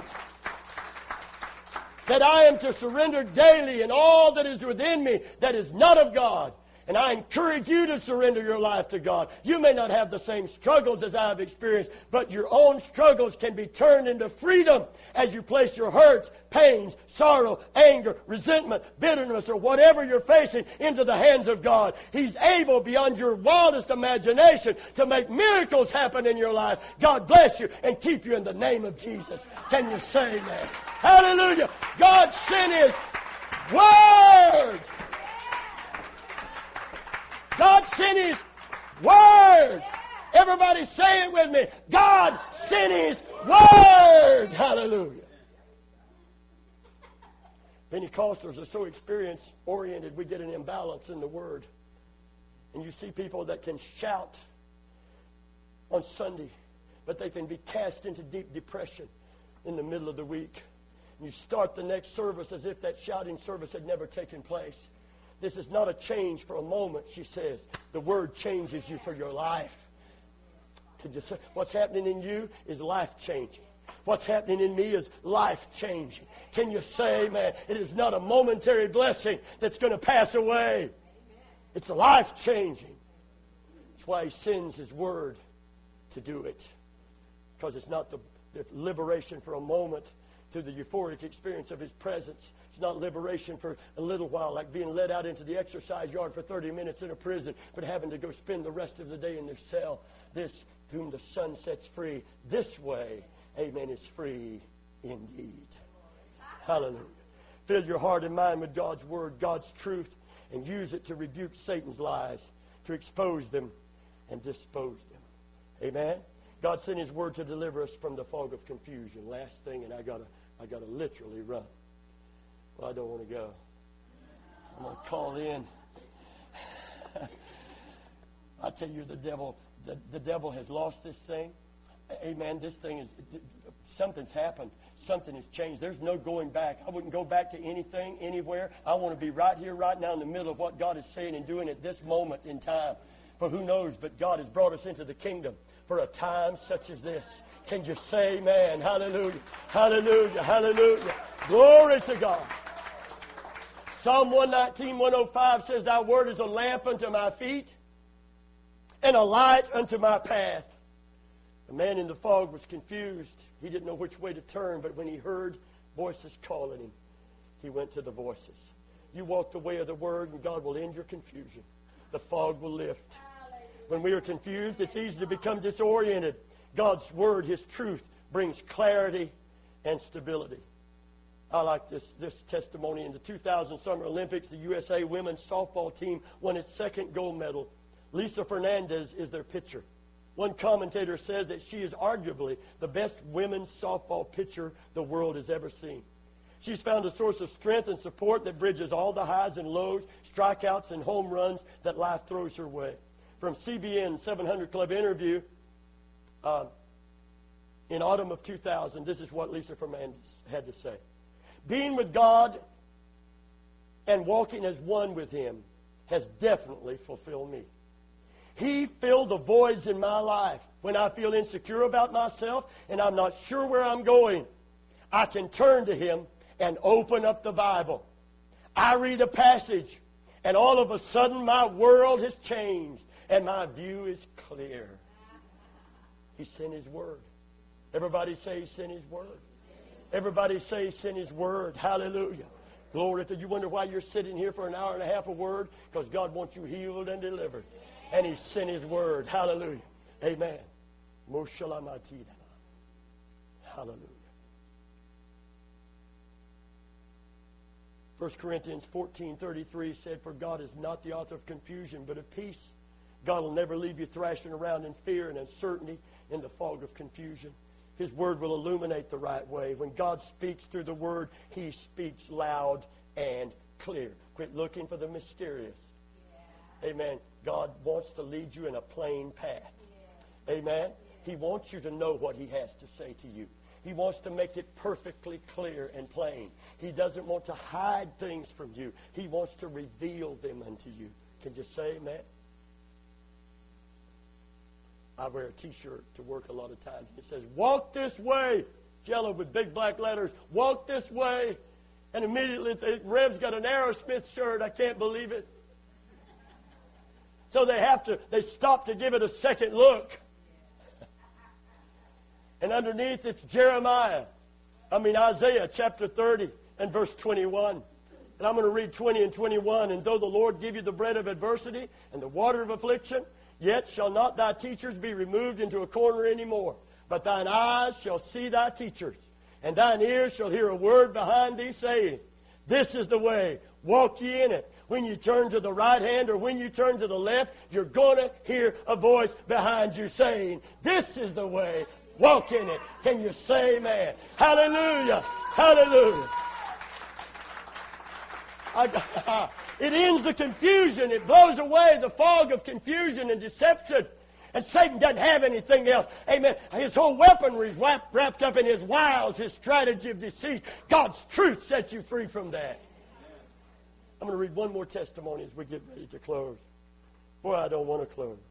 That I am to surrender daily in all that is within me that is not of God. And I encourage you to surrender your life to God. You may not have the same struggles as I've experienced, but your own struggles can be turned into freedom as you place your hurts, pains, sorrow, anger, resentment, bitterness, or whatever you're facing into the hands of God. He's able, beyond your wildest imagination, to make miracles happen in your life. God bless you and keep you in the name of Jesus. Can you say that? Hallelujah. God sent His Word. God sent His Word. Everybody say it with me. God sent His Word. Hallelujah. Pentecostals are so experience-oriented, we get an imbalance in the Word. And you see people that can shout on Sunday, but they can be cast into deep depression in the middle of the week. And you start the next service as if that shouting service had never taken place. This is not a change for a moment, she says. The Word changes you for your life. What's happening in you is life-changing. What's happening in me is life-changing. Can you say, man, it is not a momentary blessing that's going to pass away. It's life-changing. That's why He sends His Word to do it. Because it's not the, the liberation for a moment to the euphoric experience of His presence. It's not liberation for a little while, like being let out into the exercise yard for thirty minutes in a prison, but having to go spend the rest of the day in their cell. This, whom the Son sets free, this way, amen, is free indeed. Hallelujah. Fill your heart and mind with God's Word, God's truth, and use it to rebuke Satan's lies, to expose them and dispose them. Amen? God sent His Word to deliver us from the fog of confusion. Last thing, and I gotta, I gotta literally run. Well, I don't want to go. I'm going to call in. I tell you, the devil, the, the devil has lost this thing. Amen. This thing is, something's happened. Something has changed. There's no going back. I wouldn't go back to anything, anywhere. I want to be right here, right now, in the middle of what God is saying and doing at this moment in time. For who knows, but God has brought us into the kingdom for a time such as this. Can you say amen? Hallelujah. Hallelujah. Hallelujah. Glory to God. Psalm one nineteen, one oh five says, Thy word is a lamp unto my feet and a light unto my path. The man in the fog was confused. He didn't know which way to turn, but when he heard voices calling him, he went to the voices. You walk the way of the Word, and God will end your confusion. The fog will lift. When we are confused, it's easy to become disoriented. God's Word, His truth, brings clarity and stability. I like this, this testimony. In the two thousand Summer Olympics, the U S A women's softball team won its second gold medal. Lisa Fernandez is their pitcher. One commentator says that she is arguably the best women's softball pitcher the world has ever seen. She's found a source of strength and support that bridges all the highs and lows, strikeouts and home runs that life throws her way. From C B N seven hundred Club interview uh, in autumn of two thousand, this is what Lisa Fernandez had to say. Being with God and walking as one with Him has definitely fulfilled me. He filled the voids in my life. When I feel insecure about myself and I'm not sure where I'm going, I can turn to Him and open up the Bible. I read a passage, and all of a sudden my world has changed and my view is clear. He sent His Word. Everybody say He sent His Word. Everybody say He sent His Word. Hallelujah. Glory to you. Wonder why you're sitting here for an hour and a half of Word? Because God wants you healed and delivered. And He sent His Word. Hallelujah. Amen. Hallelujah. First Corinthians fourteen thirty-three said, For God is not the author of confusion, but of peace. God will never leave you thrashing around in fear and uncertainty in the fog of confusion. His Word will illuminate the right way. When God speaks through the Word, He speaks loud and clear. Quit looking for the mysterious. Yeah. Amen. God wants to lead you in a plain path. Yeah. Amen. Yeah. He wants you to know what He has to say to you. He wants to make it perfectly clear and plain. He doesn't want to hide things from you. He wants to reveal them unto you. Can you say amen? I wear a T-shirt to work a lot of times. It says, walk this way. Jello with big black letters. Walk this way. And immediately, Rev's got an Aerosmith shirt. I can't believe it. So they have to, they stop to give it a second look. And underneath it's Jeremiah. I mean Isaiah chapter thirty and verse twenty-one. And I'm going to read twenty and twenty-one. And though the Lord give you the bread of adversity and the water of affliction, yet shall not thy teachers be removed into a corner any more. But thine eyes shall see thy teachers, and thine ears shall hear a word behind thee saying, this is the way, walk ye in it. When you turn to the right hand or when you turn to the left, you're going to hear a voice behind you saying, this is the way, walk in it. Can you say amen? Hallelujah! Hallelujah! I, it ends the confusion. It blows away the fog of confusion and deception. And Satan doesn't have anything else. Amen. His whole weaponry is wrapped, wrapped up in his wiles, his strategy of deceit. God's truth sets you free from that. I'm going to read one more testimony as we get ready to close. Boy, I don't want to close.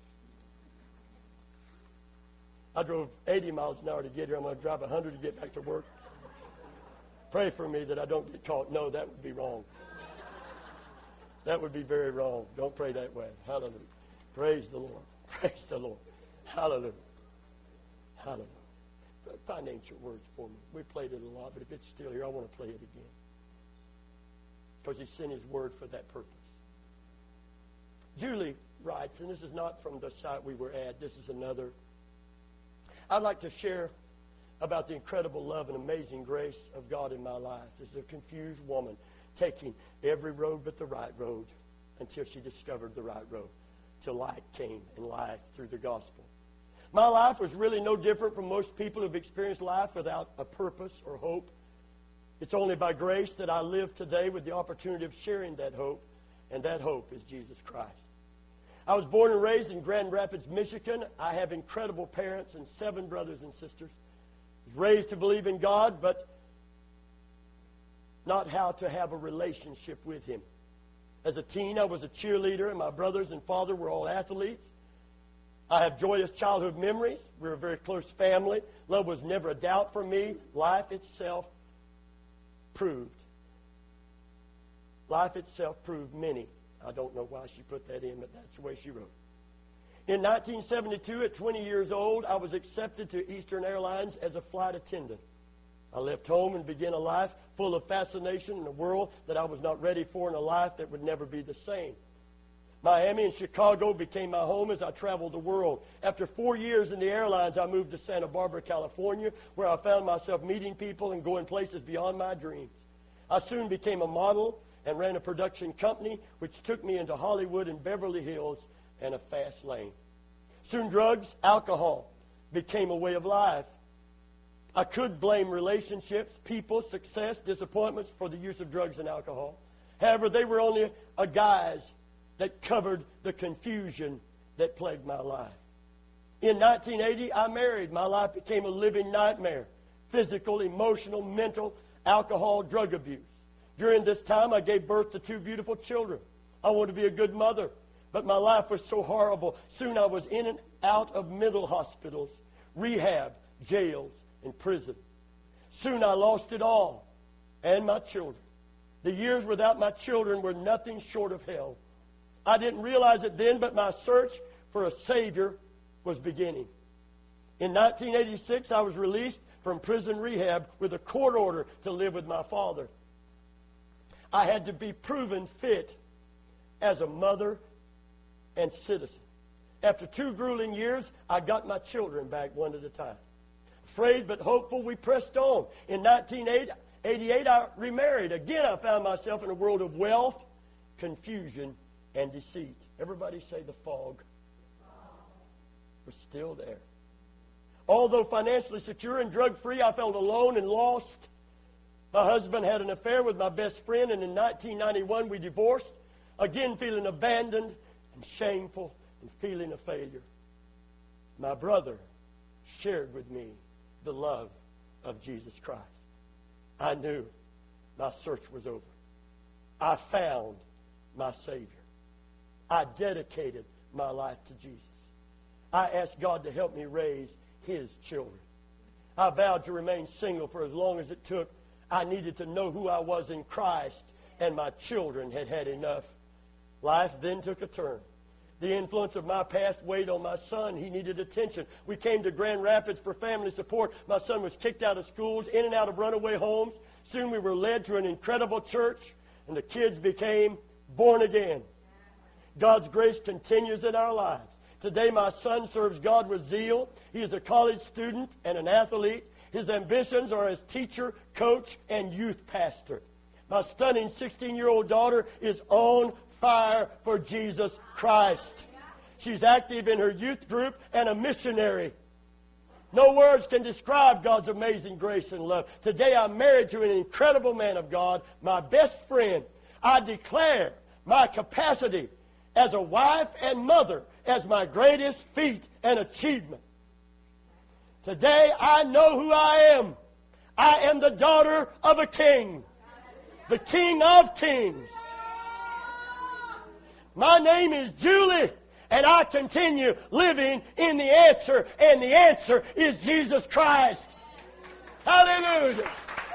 I drove eighty miles an hour to get here. I'm going to drive one hundred to get back to work. Pray for me that I don't get caught. No, that would be wrong. That would be very wrong. Don't pray that way. Hallelujah. Praise the Lord. Praise the Lord. Hallelujah. Hallelujah. Find ancient words for me. We played it a lot, but if it's still here, I want to play it again. Because He sent His word for that purpose. Julie writes, and this is not from the site we were at. This is another. I'd like to share about the incredible love and amazing grace of God in my life. This is a confused woman taking every road but the right road until she discovered the right road, till light came and life through the gospel. My life was really no different from most people who've experienced life without a purpose or hope. It's only by grace that I live today with the opportunity of sharing that hope, and that hope is Jesus Christ. I was born and raised in Grand Rapids, Michigan. I have incredible parents and seven brothers and sisters. I was raised to believe in God, but not how to have a relationship with Him. As a teen, I was a cheerleader, and my brothers and father were all athletes. I have joyous childhood memories. We were a very close family. Love was never a doubt for me. Life itself proved. Life itself proved many. I don't know why she put that in, but that's the way she wrote. In nineteen seventy-two, at twenty years old, I was accepted to Eastern Airlines as a flight attendant. I left home and began a life full of fascination in a world that I was not ready for, and a life that would never be the same. Miami and Chicago became my home as I traveled the world. After four years in the airlines, I moved to Santa Barbara, California, where I found myself meeting people and going places beyond my dreams. I soon became a model and ran a production company, which took me into Hollywood and Beverly Hills and a fast lane. Soon drugs, alcohol became a way of life. I could blame relationships, people, success, disappointments for the use of drugs and alcohol. However, they were only a guise that covered the confusion that plagued my life. In nineteen eighty, I married. My life became a living nightmare. Physical, emotional, mental, alcohol, drug abuse. During this time, I gave birth to two beautiful children. I wanted to be a good mother, but my life was so horrible. Soon I was in and out of mental hospitals, rehab, jails, and prison. Soon I lost it all, and my children. The years without my children were nothing short of hell. I didn't realize it then, but my search for a Savior was beginning. In nineteen eighty-six, I was released from prison rehab with a court order to live with my father. I had to be proven fit as a mother and citizen. After two grueling years, I got my children back one at a time. Afraid but hopeful, we pressed on. In nineteen eighty-eight, I remarried. Again, I found myself in a world of wealth, confusion, and deceit. Everybody say the fog. We're still there. Although financially secure and drug-free, I felt alone and lost. My husband had an affair with my best friend, and in nineteen ninety-one we divorced, again feeling abandoned and shameful and feeling a failure. My brother shared with me the love of Jesus Christ. I knew my search was over. I found my Savior. I dedicated my life to Jesus. I asked God to help me raise His children. I vowed to remain single for as long as it took. I needed to know who I was in Christ, and my children had had enough. Life then took a turn. The influence of my past weighed on my son. He needed attention. We came to Grand Rapids for family support. My son was kicked out of schools, in and out of runaway homes. Soon we were led to an incredible church, and the kids became born again. God's grace continues in our lives. Today my son serves God with zeal. He is a college student and an athlete. His ambitions are as teacher, coach, and youth pastor. My stunning sixteen-year-old daughter is on fire for Jesus Christ. She's active in her youth group and a missionary. No words can describe God's amazing grace and love. Today I'm married to an incredible man of God, my best friend. I declare my capacity as a wife and mother as my greatest feat and achievement. Today I know who I am. I am the daughter of a king, the King of Kings. My name is Julie, and I continue living in the answer, and the answer is Jesus Christ. Hallelujah.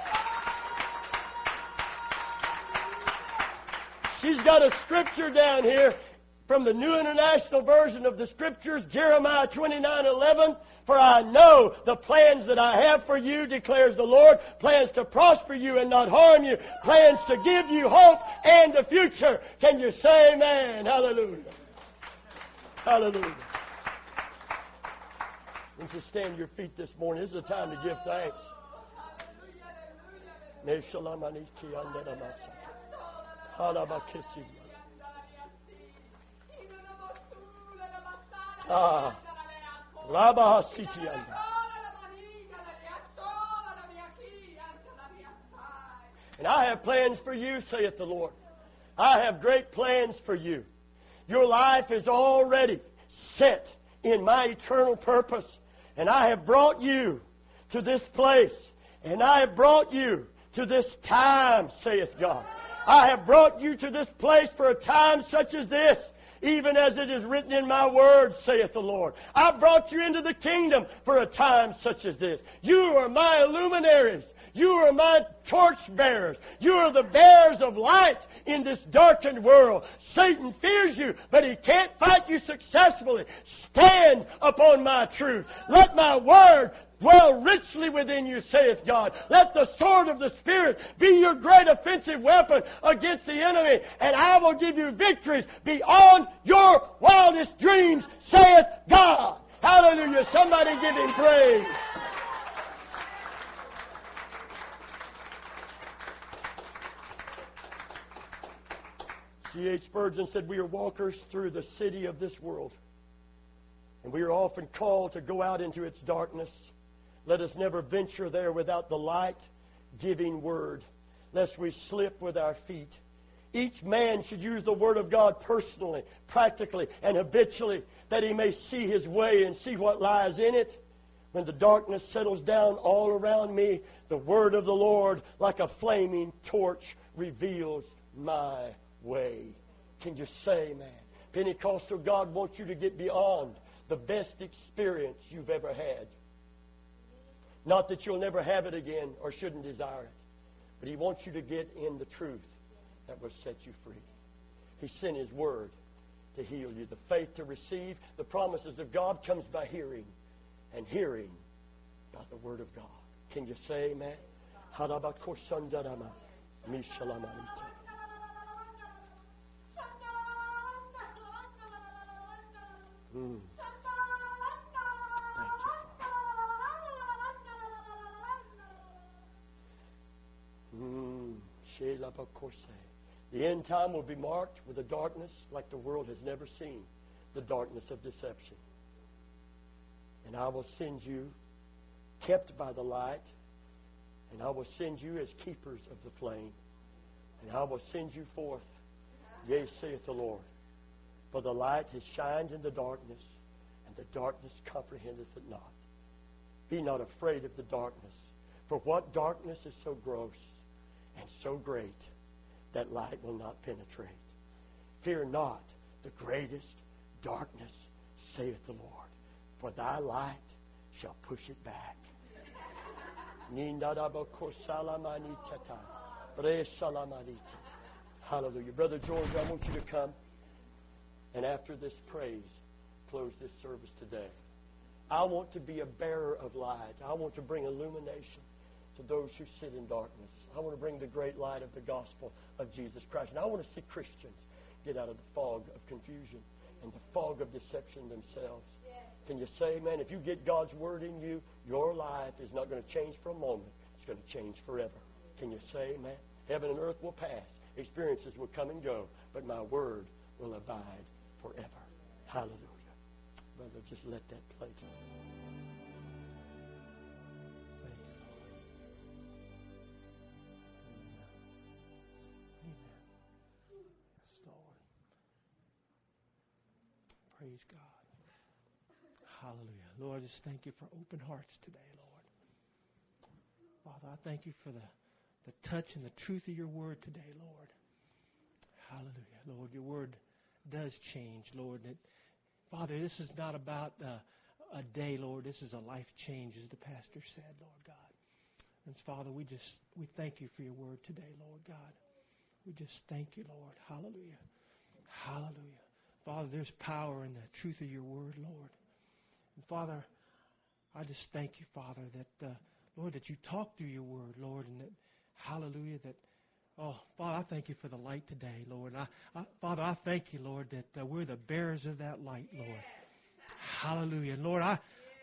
She's got a scripture down here from the New International Version of the Scriptures, Jeremiah twenty-nine eleven. For I know the plans that I have for you, declares the Lord, plans to prosper you and not harm you, plans to give you hope and a future. Can you say amen? Hallelujah. Hallelujah. Won't you stand to your feet this morning? This is a time to give thanks. Ah. And I have plans for you, saith the Lord. I have great plans for you. Your life is already set in my eternal purpose. And I have brought you to this place. And I have brought you to this time, saith God. I have brought you to this place for a time such as this. Even as it is written in my word, saith the Lord. I brought you into the kingdom for a time such as this. You are my luminaries. You are my torch bearers. You are the bearers of light in this darkened world. Satan fears you, but he can't fight you successfully. Stand upon my truth. Let my word dwell richly within you, saith God. Let the sword of the Spirit be your great offensive weapon against the enemy, and I will give you victories beyond your wildest dreams, saith God. Hallelujah. Somebody give him praise. C H Spurgeon said, we are walkers through the city of this world, and we are often called to go out into its darkness. Let us never venture there without the light-giving Word, lest we slip with our feet. Each man should use the Word of God personally, practically, and habitually, that he may see his way and see what lies in it. When the darkness settles down all around me, the Word of the Lord, like a flaming torch, reveals my way. Can you say, man? Pentecostal, God wants you to get beyond the best experience you've ever had. Not that you'll never have it again or shouldn't desire it, but He wants you to get in the truth that will set you free. He sent His Word to heal you. The faith to receive the promises of God comes by hearing, and hearing by the Word of God. Can you say amen? Mm. Thank you, Father. Mm. The end time will be marked with a darkness like the world has never seen, the darkness of deception. And I will send you kept by the light, and I will send you as keepers of the flame, and I will send you forth, yea, saith the Lord. For the light has shined in the darkness, and the darkness comprehendeth it not. Be not afraid of the darkness, for what darkness is so gross and so great that light will not penetrate? Fear not the greatest darkness, saith the Lord, for thy light shall push it back. Hallelujah. Brother George, I want you to come. And after this praise, close this service today. I want to be a bearer of light. I want to bring illumination to those who sit in darkness. I want to bring the great light of the gospel of Jesus Christ. And I want to see Christians get out of the fog of confusion and the fog of deception themselves. Can you say, man, if you get God's word in you, your life is not going to change for a moment. It's going to change forever. Can you say, man? Heaven and earth will pass. Experiences will come and go. But my word will abide forever. Hallelujah. Brother, just let that play. Thank you, Lord. Amen. Amen. Yes, Lord. Praise God. Hallelujah. Lord, I just thank you for open hearts today, Lord. Father, I thank you for the, the touch and the truth of your word today, Lord. Hallelujah. Lord, your word does change, Lord. And it, Father, this is not about uh, a day, Lord. This is a life change, as the pastor said, Lord God. And Father, we just we thank you for your word today, Lord God. We just thank you, Lord. Hallelujah. Hallelujah. Father, there's power in the truth of your word, Lord. And Father, I just thank you, Father, that, uh, Lord, that you talk through your word, Lord, and that, hallelujah, that, oh, Father, I thank you for the light today, Lord. I, I, Father, I thank you, Lord, that uh, we're the bearers of that light, Lord. Hallelujah. And Lord, I,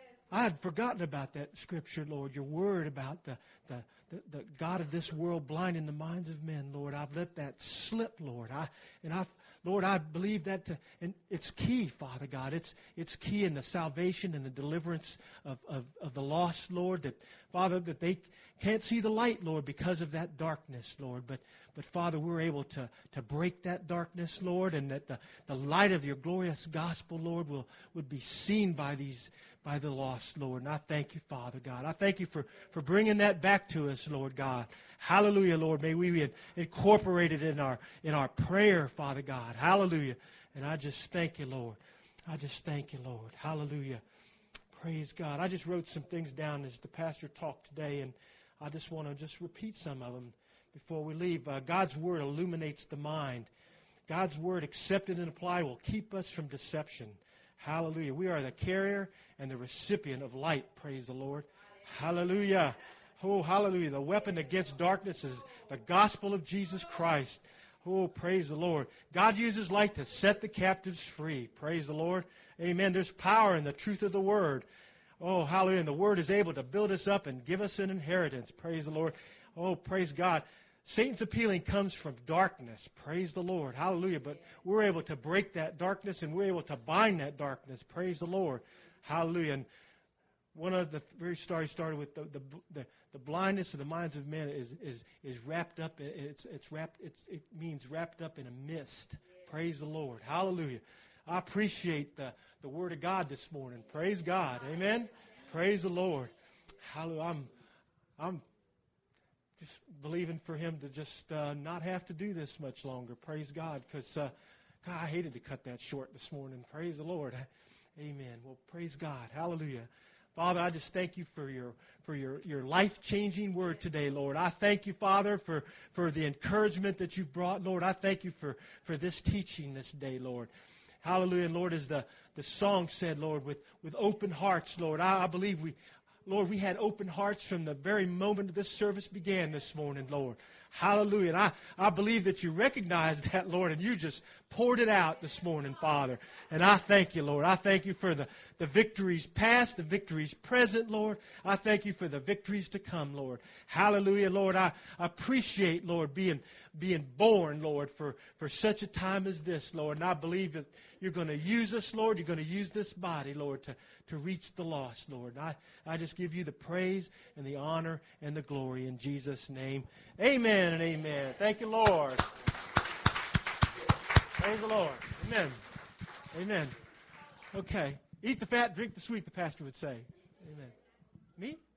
I had forgotten about that scripture, Lord, your word about the, the, the, the God of this world blinding the minds of men, Lord. I've let that slip, Lord. I, and I, Lord, I believe that, to, and it's key, Father God. It's it's key in the salvation and the deliverance of, of, of the lost, Lord, that, Father, that they can't see the light, Lord, because of that darkness, Lord. But, but Father, we're able to, to break that darkness, Lord, and that the, the light of your glorious gospel, Lord, will would be seen by these by the lost, Lord. And I thank you, Father God. I thank you for, for bringing that back to us, Lord God. Hallelujah, Lord. May we be incorporated in our in our prayer, Father God. Hallelujah. And I just thank you, Lord. I just thank you, Lord. Hallelujah. Praise God. I just wrote some things down as the pastor talked today, and I just want to just repeat some of them before we leave. Uh, God's Word illuminates the mind. God's Word, accepted and applied, will keep us from deception. Hallelujah. We are the carrier and the recipient of light. Praise the Lord. Hallelujah. Oh, hallelujah. The weapon against darkness is the gospel of Jesus Christ. Oh, praise the Lord. God uses light to set the captives free. Praise the Lord. Amen. There's power in the truth of the Word. Oh, hallelujah. And the Word is able to build us up and give us an inheritance. Praise the Lord. Oh, praise God. Satan's appealing comes from darkness. Praise the Lord. Hallelujah. But we're able to break that darkness and we're able to bind that darkness. Praise the Lord. Hallelujah. And one of the very stories started with the the, the, the blindness of the minds of men is is, is wrapped up. It's it's wrapped. It's, it means wrapped up in a mist. Praise the Lord. Hallelujah. I appreciate the, the Word of God this morning. Praise God. Amen. Praise the Lord. Hallelujah. I'm I'm just believing for Him to just uh, not have to do this much longer. Praise God. Because uh, God, I hated to cut that short this morning. Praise the Lord. Amen. Well, praise God. Hallelujah. Father, I just thank you for your for your, your life-changing word today, Lord. I thank you, Father, for, for the encouragement that you've brought, Lord. I thank you for, for this teaching this day, Lord. Hallelujah. And Lord, as the, the song said, Lord, with, with open hearts, Lord, I, I believe we, Lord, we had open hearts from the very moment this service began this morning, Lord. Hallelujah. And I, I believe that you recognized that, Lord, and you just poured it out this morning, Father. And I thank you, Lord. I thank you for the, the victories past, the victories present, Lord. I thank you for the victories to come, Lord. Hallelujah, Lord. I appreciate, Lord, being being born, Lord, for, for such a time as this, Lord. And I believe that you're going to use us, Lord. You're going to use this body, Lord, to, to reach the lost, Lord. And I, I just give you the praise and the honor and the glory in Jesus' name. Amen and amen. Thank you, Lord. Praise the Lord. Amen. Amen. Okay. Eat the fat, drink the sweet, the pastor would say. Amen. Me?